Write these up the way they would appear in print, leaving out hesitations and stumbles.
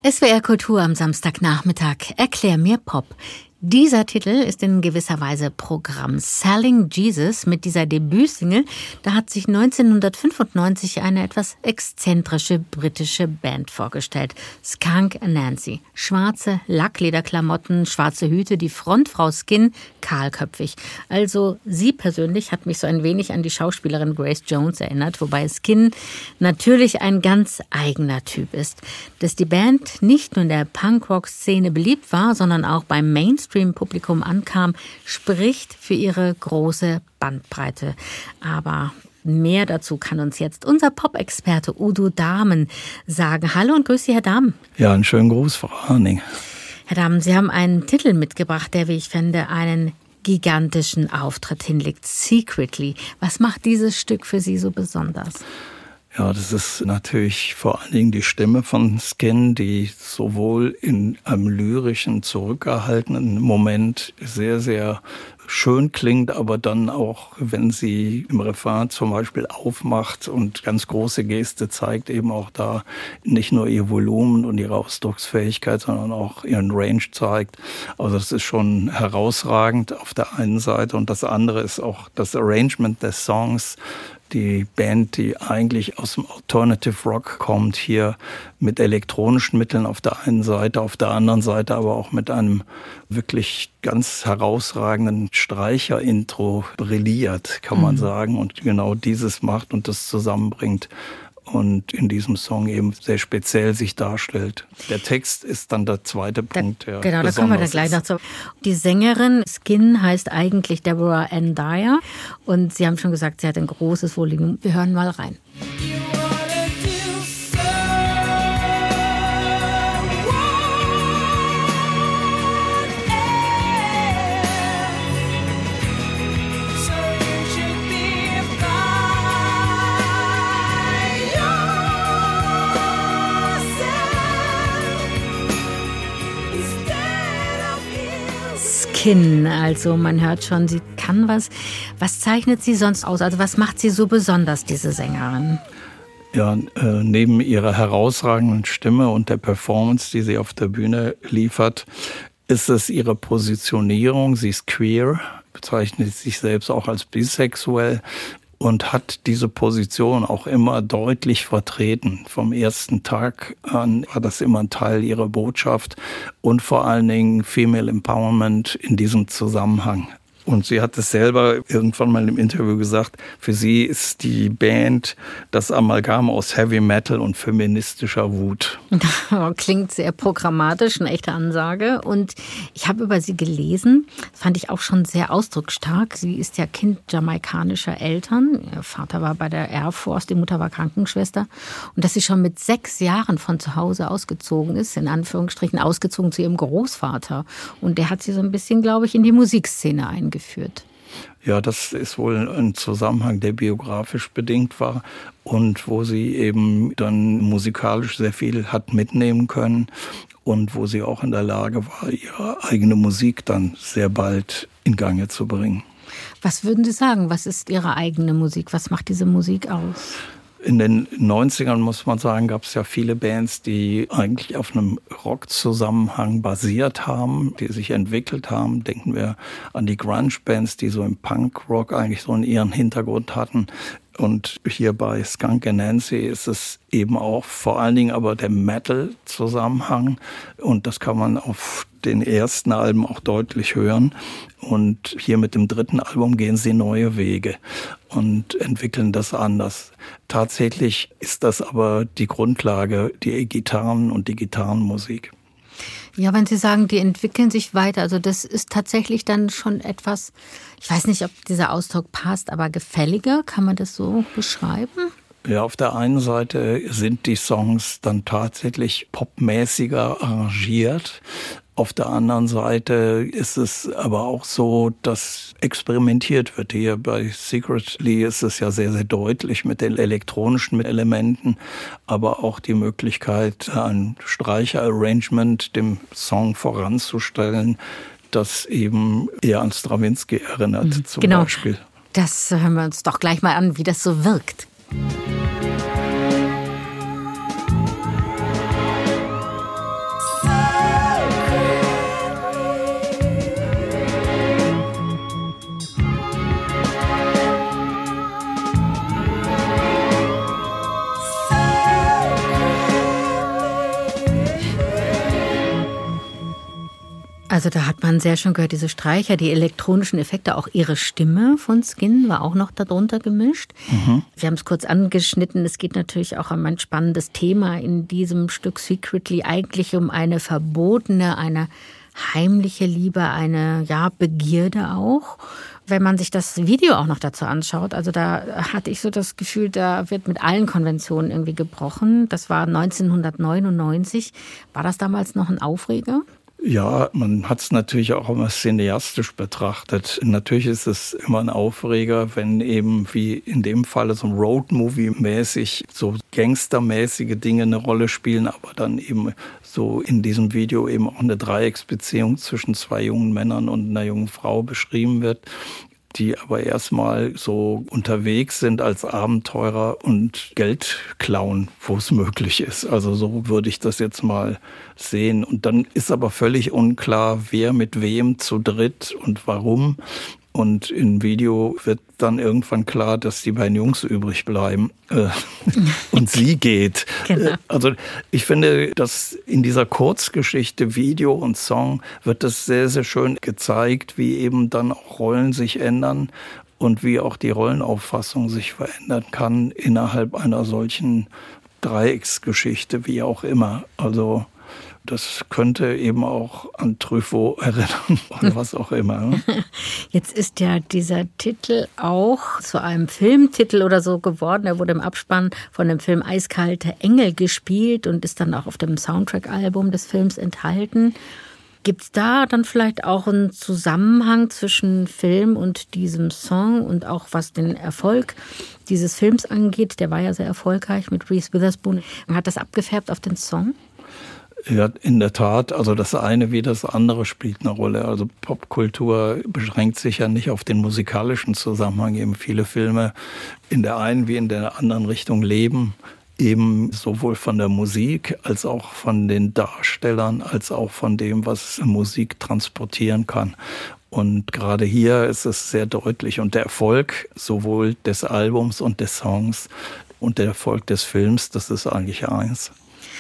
SWR Kultur am Samstagnachmittag. Erklär mir Pop. Dieser Titel ist in gewisser Weise Programm. Selling Jesus mit dieser Debütsingle, da hat sich 1995 eine etwas exzentrische britische Band vorgestellt. Skunk Anansie. Schwarze Lacklederklamotten, schwarze Hüte, die Frontfrau Skin, kahlköpfig. Also sie persönlich hat mich so ein wenig an die Schauspielerin Grace Jones erinnert, wobei Skin natürlich ein ganz eigener Typ ist. Dass die Band nicht nur in der Punkrock-Szene beliebt war, sondern auch beim Mainstream-Publikum ankam, spricht für ihre große Bandbreite. Aber mehr dazu kann uns jetzt unser Pop-Experte Udo Dahmen sagen. Hallo und grüß Sie, Herr Dahmen. Ja, einen schönen Gruß, Frau Harning. Herr Dahmen, Sie haben einen Titel mitgebracht, der, wie ich finde, einen gigantischen Auftritt hinlegt. Secretly. Was macht dieses Stück für Sie so besonders? Ja, das ist natürlich vor allen Dingen die Stimme von Skin, die sowohl in einem lyrischen, zurückgehaltenen Moment sehr, sehr schön klingt, aber dann auch, wenn sie im Refrain zum Beispiel aufmacht und ganz große Geste zeigt, eben auch da nicht nur ihr Volumen und ihre Ausdrucksfähigkeit, sondern auch ihren Range zeigt. Also das ist schon herausragend auf der einen Seite, und das andere ist auch das Arrangement des Songs. Die Band, die eigentlich aus dem Alternative Rock kommt, hier mit elektronischen Mitteln auf der einen Seite, auf der anderen Seite aber auch mit einem wirklich ganz herausragenden Streicher-Intro brilliert, kann man sagen, und genau dieses macht und das zusammenbringt und in diesem Song eben sehr speziell sich darstellt. Der Text ist dann der zweite Punkt, der genau, da kommen wir dann gleich noch zu. Die Sängerin Skin heißt eigentlich Deborah Ann Dyer und Sie haben schon gesagt, sie hat ein großes Volumen. Wir hören mal rein. Also man hört schon, sie kann was. Was zeichnet sie sonst aus? Also was macht sie so besonders, diese Sängerin? Ja, neben ihrer herausragenden Stimme und der Performance, die sie auf der Bühne liefert, ist es ihre Positionierung. Sie ist queer, bezeichnet sich selbst auch als bisexuell und hat diese Position auch immer deutlich vertreten. Vom ersten Tag an war das immer ein Teil ihrer Botschaft und vor allen Dingen Female Empowerment in diesem Zusammenhang. Und sie hat es selber irgendwann mal im Interview gesagt, für sie ist die Band das Amalgam aus Heavy Metal und feministischer Wut. Klingt sehr programmatisch, eine echte Ansage. Und ich habe über sie gelesen, fand ich auch schon sehr ausdrucksstark. Sie ist ja Kind jamaikanischer Eltern. Ihr Vater war bei der Air Force, die Mutter war Krankenschwester. Und dass sie schon mit 6 Jahren von zu Hause ausgezogen ist, in Anführungsstrichen ausgezogen zu ihrem Großvater. Und der hat sie so ein bisschen, glaube ich, in die Musikszene eingeführt. Ja, das ist wohl ein Zusammenhang, der biografisch bedingt war und wo sie eben dann musikalisch sehr viel hat mitnehmen können und wo sie auch in der Lage war, ihre eigene Musik dann sehr bald in Gange zu bringen. Was würden Sie sagen? Was ist Ihre eigene Musik? Was macht diese Musik aus? In den 90ern, muss man sagen, gab es ja viele Bands, die eigentlich auf einem Rock-Zusammenhang basiert haben, die sich entwickelt haben. Denken wir an die Grunge-Bands, die so im Punk-Rock eigentlich so in ihren Hintergrund hatten. Und hier bei Skunk Anansie ist es eben auch vor allen Dingen aber der Metal-Zusammenhang. Und das kann man auf den ersten Alben auch deutlich hören. Und hier mit dem dritten Album gehen sie neue Wege und entwickeln das anders. Tatsächlich ist das aber die Grundlage, die Gitarren und die Gitarrenmusik. Ja, wenn Sie sagen, die entwickeln sich weiter, also das ist tatsächlich dann schon etwas, ich weiß nicht, ob dieser Ausdruck passt, aber gefälliger, kann man das so beschreiben? Ja, auf der einen Seite sind die Songs dann tatsächlich popmäßiger arrangiert. Auf der anderen Seite ist es aber auch so, dass experimentiert wird. Hier bei Secretly ist es ja sehr, sehr deutlich mit den elektronischen Elementen, aber auch die Möglichkeit, ein Streicherarrangement dem Song voranzustellen, das eben eher an Stravinsky erinnert, zum Beispiel. Das hören wir uns doch gleich mal an, wie das so wirkt. Also da hat man sehr schön gehört, diese Streicher, die elektronischen Effekte, auch ihre Stimme von Skin war auch noch darunter gemischt. Wir haben es kurz angeschnitten, es geht natürlich auch um ein spannendes Thema in diesem Stück Secretly, eigentlich um eine verbotene, eine heimliche Liebe, eine Begierde auch. Wenn man sich das Video auch noch dazu anschaut, also da hatte ich so das Gefühl, da wird mit allen Konventionen irgendwie gebrochen. Das war 1999. War das damals noch ein Aufreger? Ja, man hat es natürlich auch immer cineastisch betrachtet. Natürlich ist es immer ein Aufreger, wenn eben wie in dem Fall so Road-Movie-mäßig, so gangstermäßige Dinge eine Rolle spielen, aber dann eben so in diesem Video eben auch eine Dreiecksbeziehung zwischen zwei jungen Männern und einer jungen Frau beschrieben wird, die aber erstmal so unterwegs sind als Abenteurer und Geld klauen, wo es möglich ist. Also so würde ich das jetzt mal sehen. Und dann ist aber völlig unklar, wer mit wem zu dritt und warum. Und im Video wird dann irgendwann klar, dass die beiden Jungs übrig bleiben und sie geht. Genau. Also ich finde, dass in dieser Kurzgeschichte, Video und Song, wird das sehr, sehr schön gezeigt, wie eben dann auch Rollen sich ändern und wie auch die Rollenauffassung sich verändern kann innerhalb einer solchen Dreiecksgeschichte, wie auch immer. Also das könnte eben auch an Truffaut erinnern oder was auch immer. Jetzt ist ja dieser Titel auch zu einem Filmtitel oder so geworden. Er wurde im Abspann von dem Film Eiskalte Engel gespielt und ist dann auch auf dem Soundtrack-Album des Films enthalten. Gibt es da dann vielleicht auch einen Zusammenhang zwischen Film und diesem Song und auch was den Erfolg dieses Films angeht? Der war ja sehr erfolgreich mit Reese Witherspoon. Hat das abgefärbt auf den Song? Ja, in der Tat. Also das eine wie das andere spielt eine Rolle. Also Popkultur beschränkt sich ja nicht auf den musikalischen Zusammenhang. Eben viele Filme in der einen wie in der anderen Richtung leben eben sowohl von der Musik als auch von den Darstellern als auch von dem, was Musik transportieren kann. Und gerade hier ist es sehr deutlich. Und der Erfolg sowohl des Albums und des Songs und der Erfolg des Films, das ist eigentlich eins.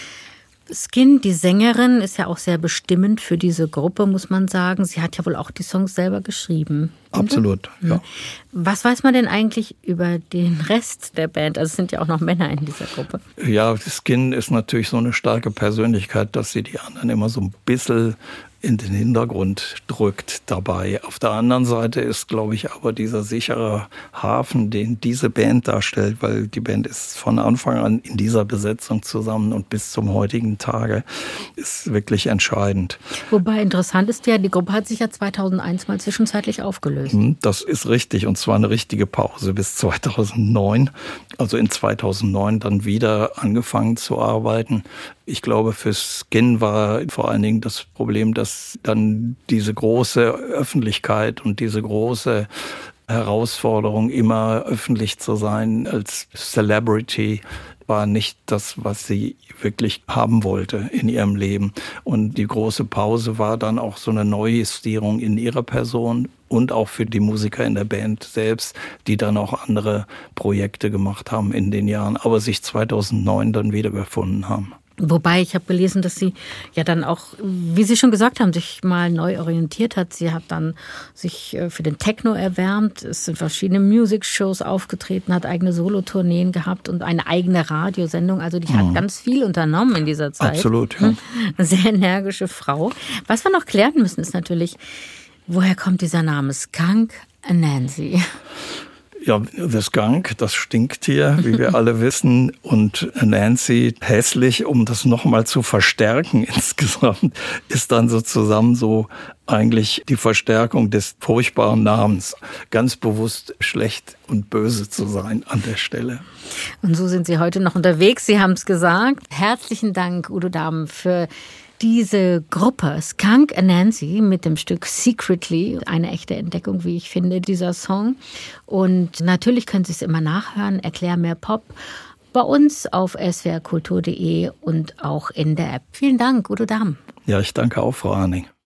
Skin, die Sängerin, ist ja auch sehr bestimmend für diese Gruppe, muss man sagen. Sie hat ja wohl auch die Songs selber geschrieben. Absolut, ja. Was weiß man denn eigentlich über den Rest der Band? Also es sind ja auch noch Männer in dieser Gruppe. Ja, Skin ist natürlich so eine starke Persönlichkeit, dass sie die anderen immer so ein bisschen in den Hintergrund drückt dabei. Auf der anderen Seite ist, glaube ich, aber dieser sichere Hafen, den diese Band darstellt, weil die Band ist von Anfang an in dieser Besetzung zusammen und bis zum heutigen Tage, ist wirklich entscheidend. Wobei interessant ist ja, die Gruppe hat sich ja 2001 mal zwischenzeitlich aufgelöst. Das ist richtig, und zwar eine richtige Pause bis 2009. Also in 2009 dann wieder angefangen zu arbeiten. Ich glaube, für Skin war vor allen Dingen das Problem, dass dann diese große Öffentlichkeit und diese große Herausforderung, immer öffentlich zu sein als Celebrity, war nicht das, was sie wirklich haben wollte in ihrem Leben. Und die große Pause war dann auch so eine Neujustierung in ihrer Person und auch für die Musiker in der Band selbst, die dann auch andere Projekte gemacht haben in den Jahren, aber sich 2009 dann wiedergefunden haben. Wobei, ich habe gelesen, dass sie ja dann auch, wie Sie schon gesagt haben, sich mal neu orientiert hat. Sie hat dann sich für den Techno erwärmt, ist in verschiedene Music-Shows aufgetreten, hat eigene Solotourneen gehabt und eine eigene Radiosendung. Also die hat ganz viel unternommen in dieser Zeit. Absolut, ja. Eine sehr energische Frau. Was wir noch klären müssen, ist natürlich, woher kommt dieser Name Skunk Anansie? Ja, The Skunk, das Stinktier, wie wir alle wissen, und Nancy, hässlich, um das nochmal zu verstärken insgesamt, ist dann so zusammen so eigentlich die Verstärkung des furchtbaren Namens. Ganz bewusst schlecht und böse zu sein an der Stelle. Und so sind Sie heute noch unterwegs, Sie haben es gesagt. Herzlichen Dank, Udo Dahmen, für diese Gruppe Skunk Anansie mit dem Stück Secretly, eine echte Entdeckung, wie ich finde, dieser Song. Und natürlich können Sie es immer nachhören, Erklär mehr Pop, bei uns auf swrkultur.de und auch in der App. Vielen Dank, Udo Dahmen. Ja, ich danke auch, Frau Arning.